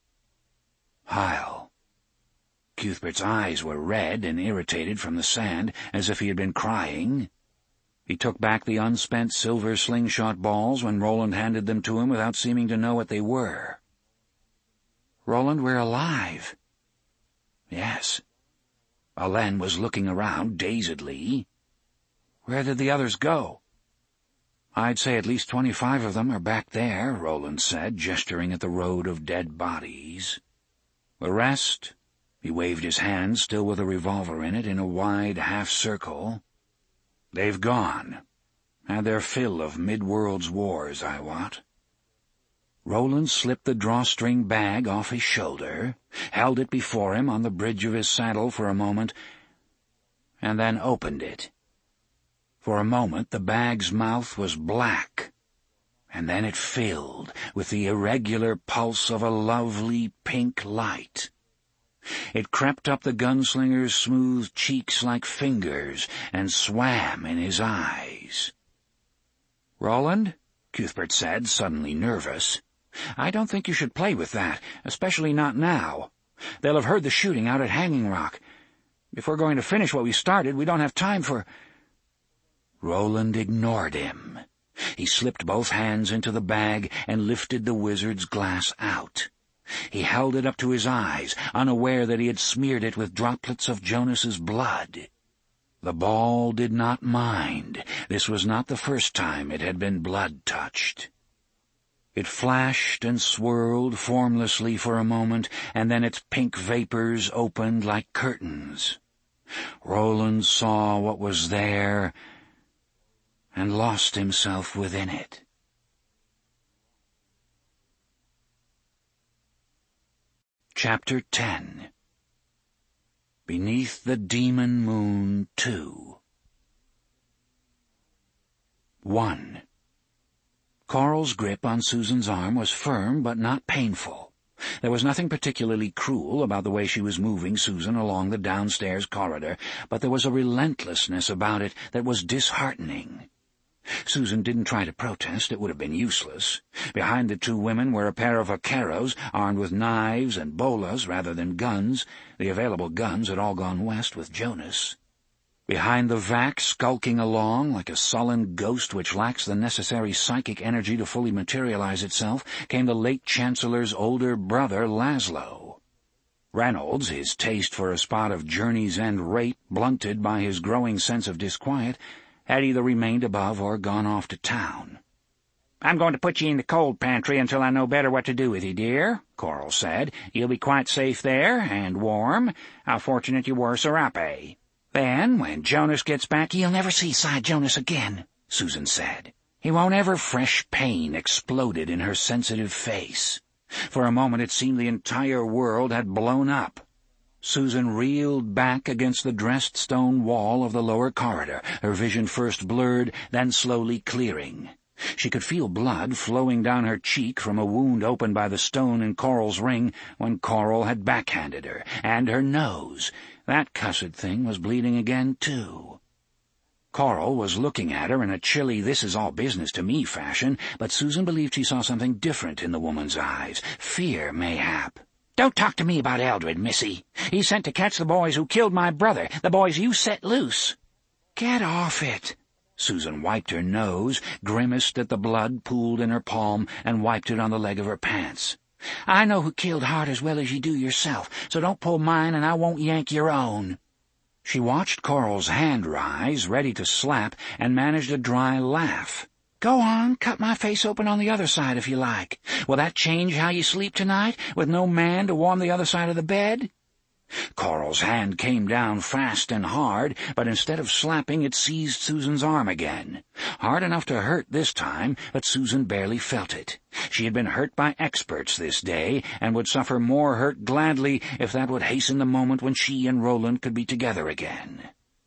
Speaker 1: Heil. Cuthbert's eyes were red and irritated from the sand, as if he had been crying. He took back the unspent silver slingshot balls when Roland handed them to him without seeming to know what they were. "Roland, we're alive." "Yes." Helene was looking around dazedly. "Where did the others go?" "I'd say at least 25 of them are back there," Roland said, gesturing at the road of dead bodies. "The rest," he waved his hand, still with a revolver in it, in a wide half-circle. "They've gone. Had their fill of mid-world's wars, I wot." Roland slipped the drawstring bag off his shoulder, held it before him on the bridge of his saddle for a moment, and then opened it. For a moment the bag's mouth was black, and then it filled with the irregular pulse of a lovely pink light. It crept up the gunslinger's smooth cheeks like fingers and swam in his eyes. "Roland?" Cuthbert said, suddenly nervous. "I don't think you should play with that, especially not now. They'll have heard the shooting out at Hanging Rock. If we're going to finish what we started, we don't have time for—" Roland ignored him. He slipped both hands into the bag and lifted the wizard's glass out. He held it up to his eyes, unaware that he had smeared it with droplets of Jonas's blood. The ball did not mind. This was not the first time it had been blood-touched. It flashed and swirled formlessly for a moment, and then its pink vapors opened like curtains. Roland saw what was there and lost himself within it. Chapter 10. Beneath the Demon Moon 2. 1. Coral's grip on Susan's arm was firm but not painful. There was nothing particularly cruel about the way she was moving Susan along the downstairs corridor, but there was a relentlessness about it that was disheartening. Susan didn't try to protest. It would have been useless. Behind the two women were a pair of vaqueros, armed with knives and bolas rather than guns. The available guns had all gone west with Jonas. Behind the vac, skulking along like a sullen ghost which lacks the necessary psychic energy to fully materialize itself, came the late Chancellor's older brother, Laszlo. Reynolds, his taste for a spot of Journey's End rape blunted by his growing sense of disquiet, had either remained above or gone off to town. "I'm going to put you in the cold pantry until I know better what to do with you, dear," Coral said. "You'll be quite safe there, and warm. How fortunate you were, Serape. Then, when Jonas gets back, you'll never see Cy Jonas again," Susan said. "He won't ever—" Fresh pain exploded in her sensitive face. For a moment it seemed the entire world had blown up. Susan reeled back against the dressed stone wall of the lower corridor, her vision first blurred, then slowly clearing. She could feel blood flowing down her cheek from a wound opened by the stone in Coral's ring when Coral had backhanded her, and her nose. That cussed thing was bleeding again, too. Coral was looking at her in a chilly this-is-all-business-to-me fashion, but Susan believed she saw something different in the woman's eyes. Fear, mayhap. "Don't talk to me about Eldred, missy. He's sent to catch the boys who killed my brother, the boys you set loose." "Get off it." Susan wiped her nose, grimaced at the blood pooled in her palm, and wiped it on the leg of her pants. "I know who killed Hart as well as you do yourself, so don't pull mine and I won't yank your own." She watched Coral's hand rise, ready to slap, and managed a dry laugh. "Go on, cut my face open on the other side if you like. Will that change how you sleep tonight, with no man to warm the other side of the bed?" Coral's hand came down fast and hard, but instead of slapping it seized Susan's arm again. Hard enough to hurt this time, but Susan barely felt it. She had been hurt by experts this day, and would suffer more hurt gladly if that would hasten the moment when she and Roland could be together again.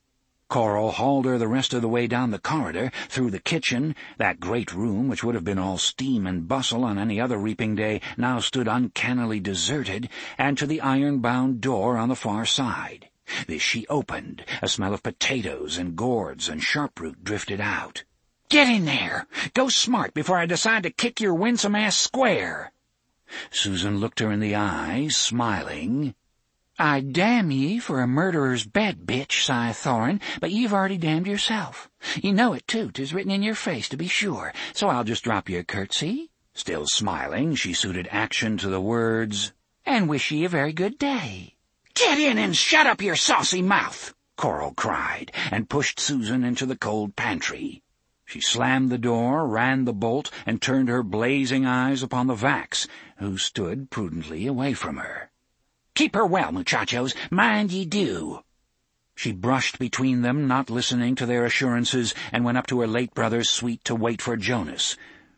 Speaker 1: Coral hauled her the rest of the way down the corridor, through the kitchen. That great room, which would have been all steam and bustle on any other reaping day, now stood uncannily deserted, and to the iron-bound door on the far side. This she opened. A smell of potatoes and gourds and sharp-root drifted out. "Get in there! Go smart before I decide to kick your winsome ass square!" Susan looked her in the eye, smiling. "I'd damn ye for a murderer's bed, bitch, Cy Thorin, but you've already damned yourself. You know it, too. 'Tis written in your face, to be sure, so I'll just drop you a curtsy." Still smiling, she suited action to the words, "and wish ye a very good day." "Get in and shut up your saucy mouth!" Coral cried, and pushed Susan into the cold pantry. She slammed the door, ran the bolt, and turned her blazing eyes upon the Vax, who stood prudently away from her. "Keep her well, muchachos. Mind ye do." She brushed between them, not listening to their assurances, and went up to her late brother's suite to wait for Jonas.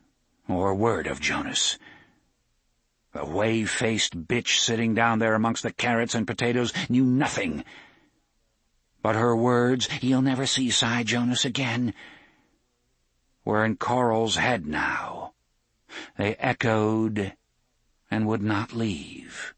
Speaker 1: Or word of Jonas. The wave-faced bitch sitting down there amongst the carrots and potatoes knew nothing. But her words, "You'll never see Cy Jonas again," were in Coral's head now. They echoed and would not leave.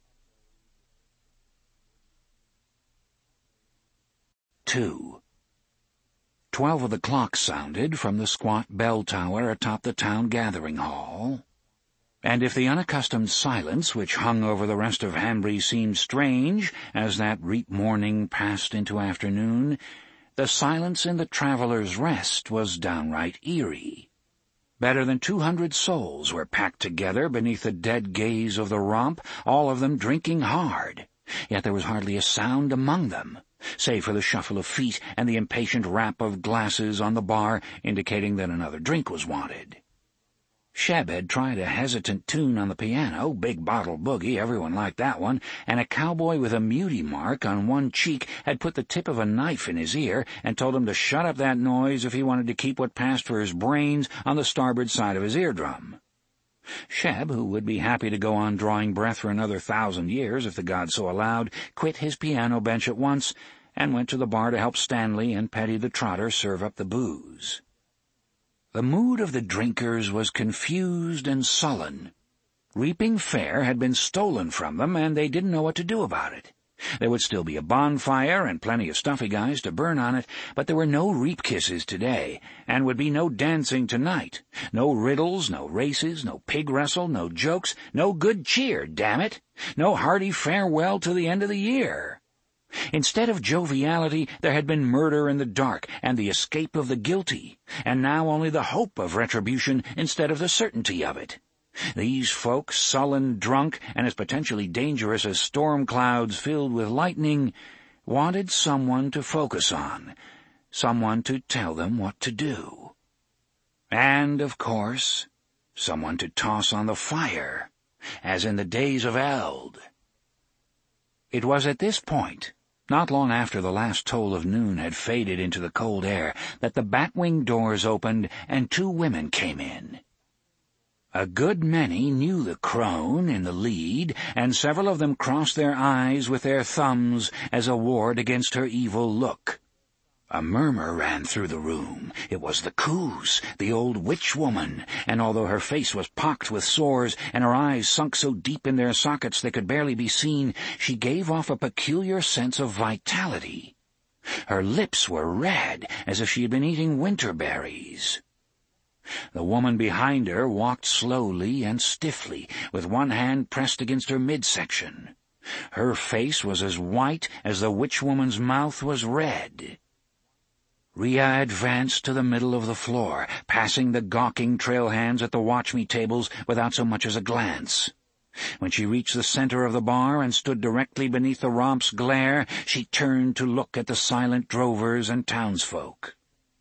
Speaker 1: 2. 12 of the clock sounded from the squat bell tower atop the town gathering hall, and if the unaccustomed silence which hung over the rest of Hanbury seemed strange as that reap morning passed into afternoon, the silence in the Traveller's Rest was downright eerie. Better than 200 souls were packed together beneath the dead gaze of the romp, all of them drinking hard, yet there was hardly a sound among them, save for the shuffle of feet and the impatient rap of glasses on the bar indicating that another drink was wanted. Sheb had tried a hesitant tune on the piano, Big Bottle Boogie, everyone liked that one, and a cowboy with a mutie mark on one cheek had put the tip of a knife in his ear and told him to shut up that noise if he wanted to keep what passed for his brains on the starboard side of his eardrum. Sheb, who would be happy to go on drawing breath for another 1,000 years if the gods so allowed, quit his piano bench at once and went to the bar to help Stanley and Petty the Trotter serve up the booze. The mood of the drinkers was confused and sullen. Reaping Fair had been stolen from them, and they didn't know what to do about it. There would still be a bonfire and plenty of stuffy guys to burn on it, but there were no reap kisses today, and would be no dancing tonight. No riddles, no races, no pig wrestle, no jokes, no good cheer, damn it! No hearty farewell to the end of the year. Instead of joviality, there had been murder in the dark and the escape of the guilty, and now only the hope of retribution instead of the certainty of it. These folk, sullen, drunk, and as potentially dangerous as storm clouds filled with lightning, wanted someone to focus on, someone to tell them what to do. And, of course, someone to toss on the fire, as in the days of Eld. It was at this point, not long after the last toll of noon had faded into the cold air, that the batwing doors opened and 2 women came in. A good many knew the crone in the lead, and several of them crossed their eyes with their thumbs as a ward against her evil look. A murmur ran through the room. It was the Coos, the old witch-woman, and although her face was pocked with sores and her eyes sunk so deep in their sockets they could barely be seen, she gave off a peculiar sense of vitality. Her lips were red, as if she had been eating winter berries. The woman behind her walked slowly and stiffly, with one hand pressed against her midsection. Her face was as white as the witch-woman's mouth was red. Rhea advanced to the middle of the floor, passing the gawking trail hands at the watch-me tables without so much as a glance. When she reached the center of the bar and stood directly beneath the romp's glare, she turned to look at the silent drovers and townsfolk.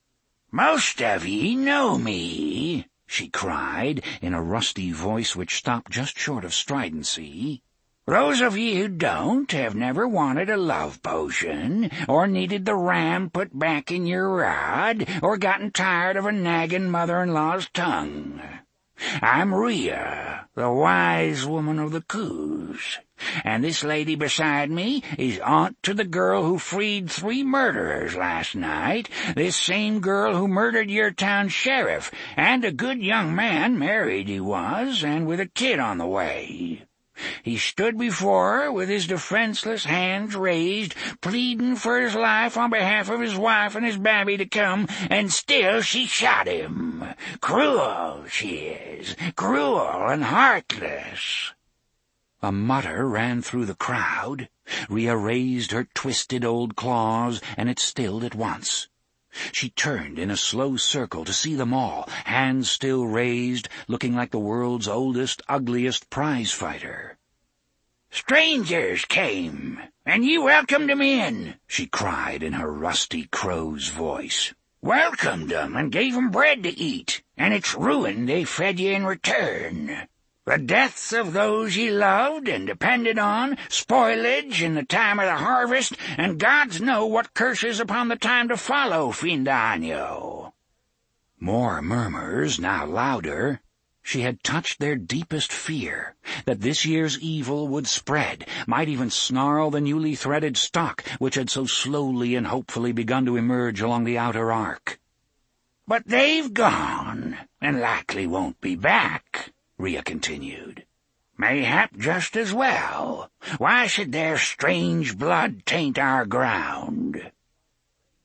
Speaker 1: "Most of ye know me," she cried, in a rusty voice which stopped just short of stridency. "Those of ye who don't have never wanted a love potion, or needed the ram put back in your rod, or gotten tired of a nagging mother-in-law's tongue. I'm Rhea, the wise woman of the Coos, and this lady beside me is aunt to the girl who freed 3 murderers last night, this same girl who murdered your town sheriff, and a good young man, married he was, and with a kid on the way. He stood before her with his defenseless hands raised, pleading for his life on behalf of his wife and his babby to come, and still she shot him. Cruel, she is, cruel and heartless." A mutter ran through the crowd. Rhea raised her twisted old claws, and it stilled at once. She turned in a slow circle to see them all, hands still raised, looking like the world's oldest, ugliest prize-fighter. "Strangers came, and you welcomed 'em in," she cried in her rusty crow's voice. "Welcomed 'em and gave 'em bread to eat, and it's ruin they fed ye in return. The deaths of those ye loved and depended on, spoilage in the time of the harvest, and gods know what curses upon the time to follow, fin d'agno." More murmurs, now louder. She had touched their deepest fear, that this year's evil would spread, might even snarl the newly threaded stock which had so slowly and hopefully begun to emerge along the outer arc. "But they've gone, and likely won't be back," Rhea continued. "Mayhap just as well. Why should their strange blood taint our ground?"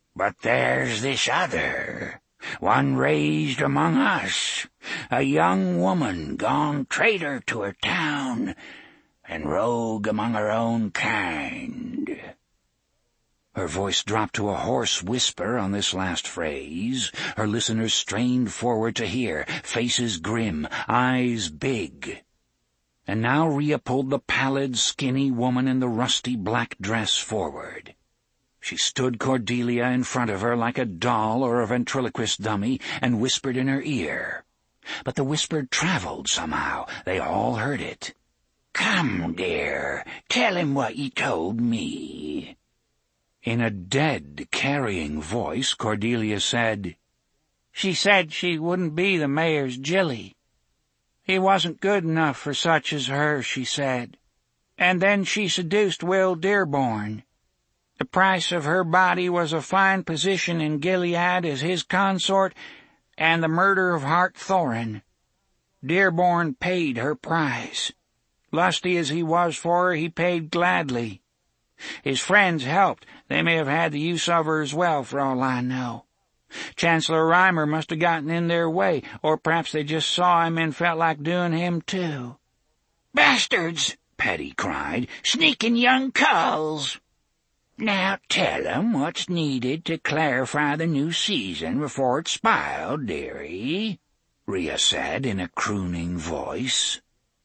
Speaker 1: But there's this other, one raised among us, a young woman gone traitor to her town, and rogue among her own kind." Her voice dropped to a hoarse whisper on this last phrase. Her listeners strained forward to hear, faces grim, eyes big. And now Rhea pulled the pallid, skinny woman in the rusty black dress forward. She stood Cordelia in front of her like a doll or a ventriloquist dummy and whispered in her ear. But the whisper traveled somehow. They all heard it. "Come, dear, tell him what you told me." In a dead, carrying voice, Cordelia said, "She said she wouldn't be the mayor's Jilly. He wasn't good enough for such as her, she said. And then she seduced Will Dearborn. The price of her body was a fine position in Gilead as his consort and the murder of Hart Thorin. Dearborn paid her price. Lusty as he was for her, he paid gladly. His friends helped. They may have had the use of her as well, for all I know. Chancellor Reimer must have gotten in their way, or perhaps they just saw him and felt like doing him too." "Bastards!" Petty cried. "Sneaking young culls! Now tell 'em what's needed to clarify the new season before it's spiled, dearie," Rhea said in a crooning voice.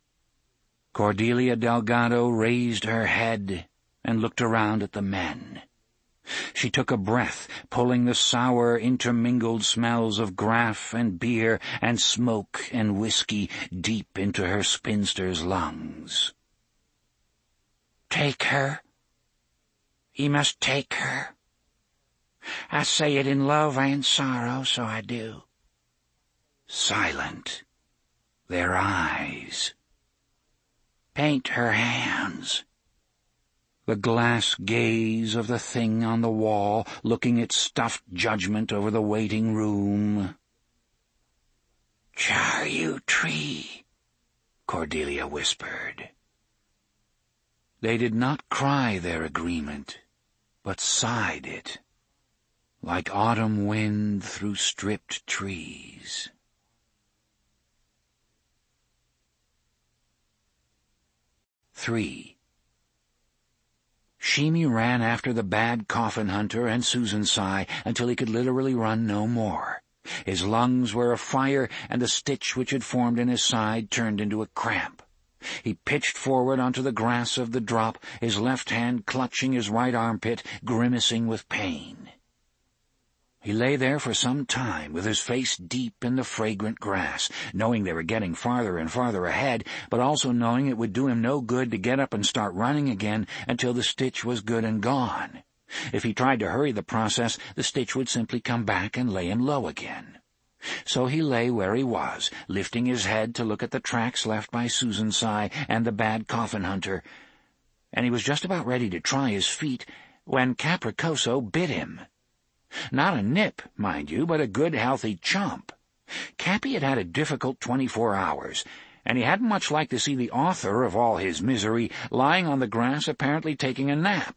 Speaker 1: Cordelia Delgado raised her head and looked around at the men. She took a breath, pulling the sour, intermingled smells of graff and beer and smoke and whiskey deep into her spinster's lungs. "Take her. He must take her. I say it in love and sorrow, so I do." Silent, their eyes. "Paint her hands." The glass gaze of the thing on the wall, looking its stuffed judgment over the waiting room. "Char you tree," Cordelia whispered. They did not cry their agreement, but sighed it, like autumn wind through stripped trees. 3. Sheemy ran after the bad coffin hunter and Susan Sy until he could literally run no more. His lungs were afire, and the stitch which had formed in his side turned into a cramp. He pitched forward onto the grass of the drop, his left hand clutching his right armpit, grimacing with pain. He lay there for some time, with his face deep in the fragrant grass, knowing they were getting farther and farther ahead, but also knowing it would do him no good to get up and start running again until the stitch was good and gone. If he tried to hurry the process, the stitch would simply come back and lay him low again. So he lay where he was, lifting his head to look at the tracks left by Susan Sy and the bad coffin hunter, and he was just about ready to try his feet when Capricoso bit him. Not a nip, mind you, but a good, healthy chomp. Cappy had had a difficult 24 hours, and he hadn't much liked to see the author of all his misery lying on the grass apparently taking a nap.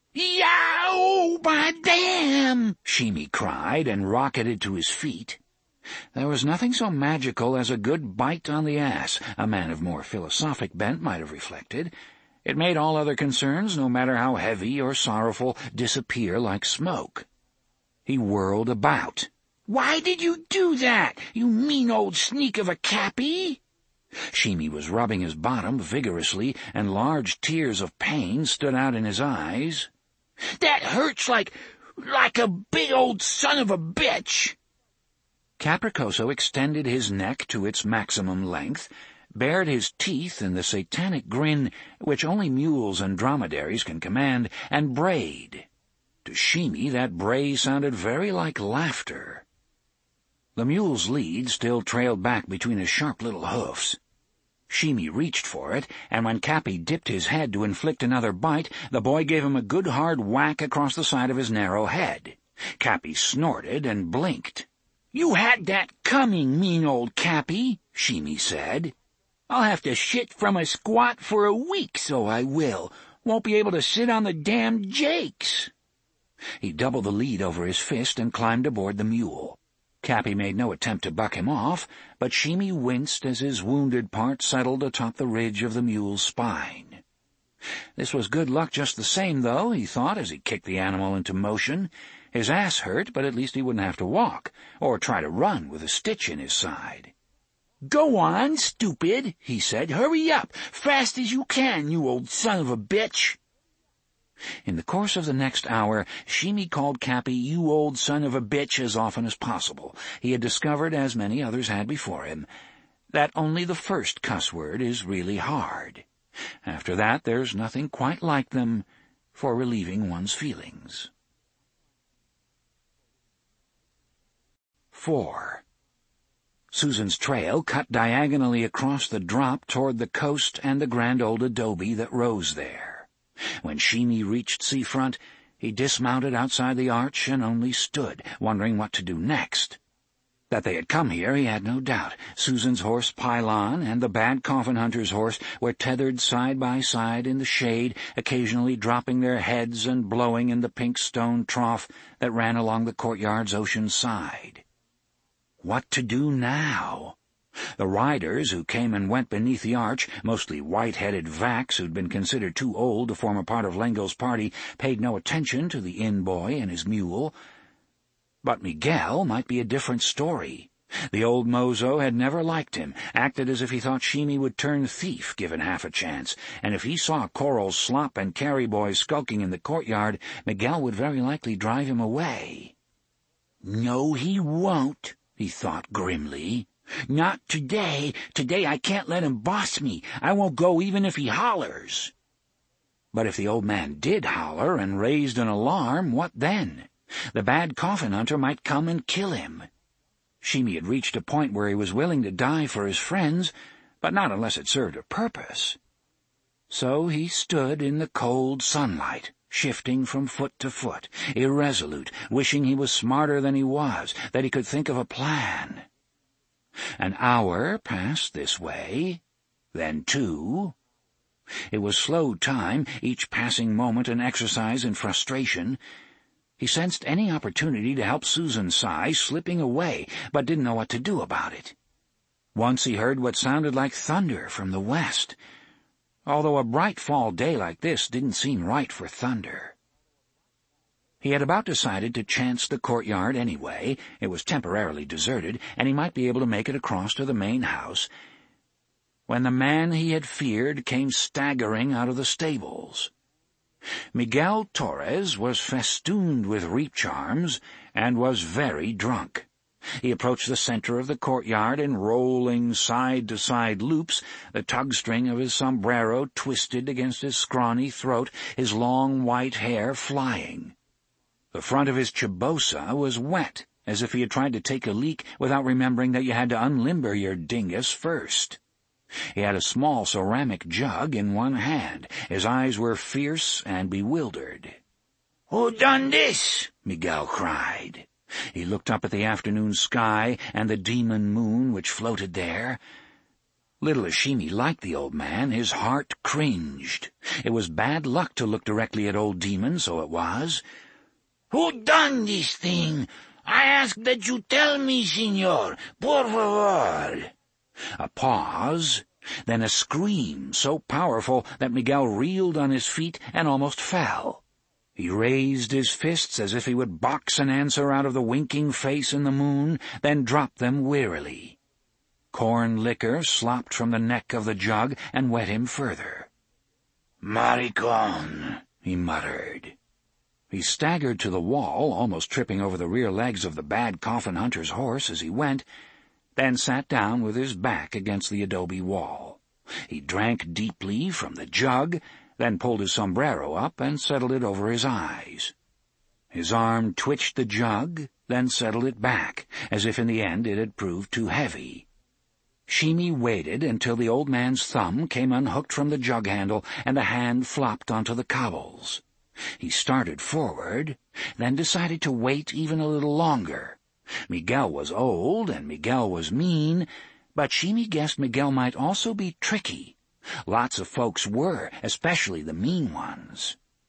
Speaker 1: "Yow, by damn!" Sheemy cried and rocketed to his feet. There was nothing so magical as a good bite on the ass, a man of more philosophic bent might have reflected. It made all other concerns, no matter how heavy or sorrowful, disappear like smoke. He whirled about. "Why did you do that, you mean old sneak of a Cappy?" Sheemy was rubbing his bottom vigorously, and large tears of pain stood out in his eyes. "That hurts like a big old son of a bitch." Capricoso extended his neck to its maximum length, bared his teeth in the satanic grin which only mules and dromedaries can command, and brayed. To Sheemy, that bray sounded very like laughter. The mule's lead still trailed back between his sharp little hoofs. Sheemy reached for it, and when Cappy dipped his head to inflict another bite, the boy gave him a good hard whack across the side of his narrow head. Cappy snorted and blinked. "You had that coming, mean old Cappy," Sheemy said. "I'll have to shit from a squat for a week, so I will. Won't be able to sit on the damn jakes." He doubled the lead over his fist and climbed aboard the mule. Cappy made no attempt to buck him off, but Sheemy winced as his wounded part settled atop the ridge of the mule's spine. This was good luck just the same, though, he thought as he kicked the animal into motion. His ass hurt, but at least he wouldn't have to walk, or try to run with a stitch in his side. "Go on, stupid," he said. "Hurry up, fast as you can, you old son of a bitch." In the course of the next hour, Sheemy called Cappy "you old son of a bitch" as often as possible. He had discovered, as many others had before him, that only the first cuss word is really hard. After that, there's nothing quite like them for relieving one's feelings. 4. Susan's trail cut diagonally across the drop toward the coast and the grand old adobe that rose there. When Sheemy reached seafront, he dismounted outside the arch and only stood, wondering what to do next. That they had come here, he had no doubt. Susan's horse Pylon and the bad coffin hunter's horse were tethered side by side in the shade, occasionally dropping their heads and blowing in the pink stone trough that ran along the courtyard's ocean side. What to do now? The riders who came and went beneath the arch, mostly white-headed Vacs who'd been considered too old to form a part of Lengo's party, paid no attention to the inn boy and his mule. But Miguel might be a different story. The old mozo had never liked him, acted as if he thought Sheemy would turn thief given half a chance, and if he saw Coral's slop and carry boys skulking in the courtyard, Miguel would very likely drive him away. "No, he won't," he thought grimly. "Not today. Today I can't let him boss me. I won't go even if he hollers." But if the old man did holler and raised an alarm, what then? The bad coffin hunter might come and kill him. Sheemy had reached a point where he was willing to die for his friends, but not unless it served a purpose. So he stood in the cold sunlight, shifting from foot to foot, irresolute, wishing he was smarter than he was, that he could think of a plan. An hour passed this way, then 2. It was slow time, each passing moment an exercise in frustration. He sensed any opportunity to help Susan sigh slipping away, but didn't know what to do about it. Once he heard what sounded like thunder from the west, although a bright fall day like this didn't seem right for thunder. He had about decided to chance the courtyard anyway. It was temporarily deserted, and he might be able to make it across to the main house, when the man he had feared came staggering out of the stables. Miguel Torres was festooned with reap charms and was very drunk. He approached the center of the courtyard in rolling side-to-side loops, the tug-string of his sombrero twisted against his scrawny throat, his long white hair flying. The front of his chibosa was wet, as if he had tried to take a leak without remembering that you had to unlimber your dingus first. He had a small ceramic jug in one hand. His eyes were fierce and bewildered. "Who done this?" Miguel cried. He looked up at the afternoon sky and the demon moon which floated there. Little as Sheemy liked the old man, his heart cringed. It was bad luck to look directly at old Demon, so it was. "Who done this thing? I ask that you tell me, senor, por favor." A pause, then a scream so powerful that Miguel reeled on his feet and almost fell. He raised his fists as if he would box an answer out of the winking face in the moon, then dropped them wearily. Corn liquor slopped from the neck of the jug and wet him further. "Maricon," he muttered. He staggered to the wall, almost tripping over the rear legs of the bad coffin hunter's horse as he went, then sat down with his back against the adobe wall. He drank deeply from the jug, then pulled his sombrero up and settled it over his eyes. His arm twitched the jug, then settled it back, as if in the end it had proved too heavy. Sheemy waited until the old man's thumb came unhooked from the jug handle and the hand flopped onto the cobbles. He started forward, then decided to wait even a little longer. Miguel was old, and Miguel was mean, but Sheemy guessed Miguel might also be tricky. Lots of folks were, especially the mean ones.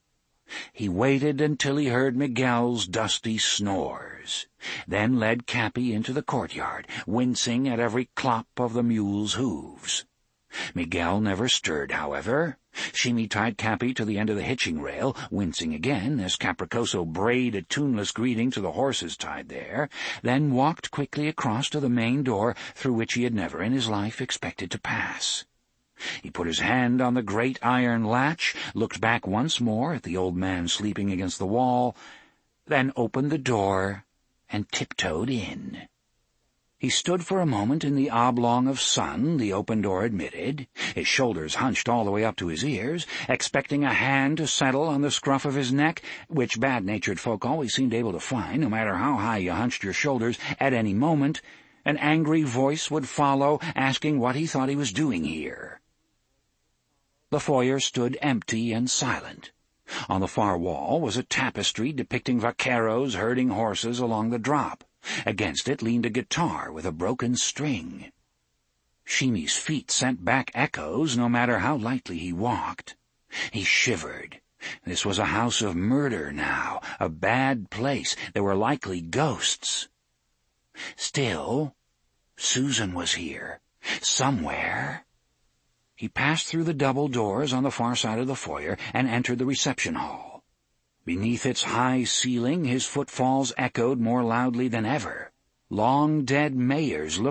Speaker 1: He waited until he heard Miguel's dusty snores, then led Cappy into the courtyard, wincing at every clop of the mule's hooves. Miguel never stirred, however. Shimi tied Cappy to the end of the hitching rail, wincing again as Capricoso brayed a tuneless greeting to the horses tied there, then walked quickly across to the main door through which he had never in his life expected to pass. He put his hand on the great iron latch, looked back once more at the old man sleeping against the wall, then opened the door and tiptoed in. He stood for a moment in the oblong of sun the open door admitted, his shoulders hunched all the way up to his ears, expecting a hand to settle on the scruff of his neck, which bad-natured folk always seemed able to find, no matter how high you hunched your shoulders. At any moment, an angry voice would follow, asking what he thought he was doing here. The foyer stood empty and silent. On the far wall was a tapestry depicting vaqueros herding horses along the drop. Against it leaned a guitar with a broken string. Shimi's feet sent back echoes no matter how lightly he walked. He shivered. This was a house of murder now, a bad place. There were likely ghosts. Still, Susan was here, somewhere. He passed through the double doors on the far side of the foyer and entered the reception hall. Beneath its high ceiling, his footfalls echoed more loudly than ever. Long-dead mayors looked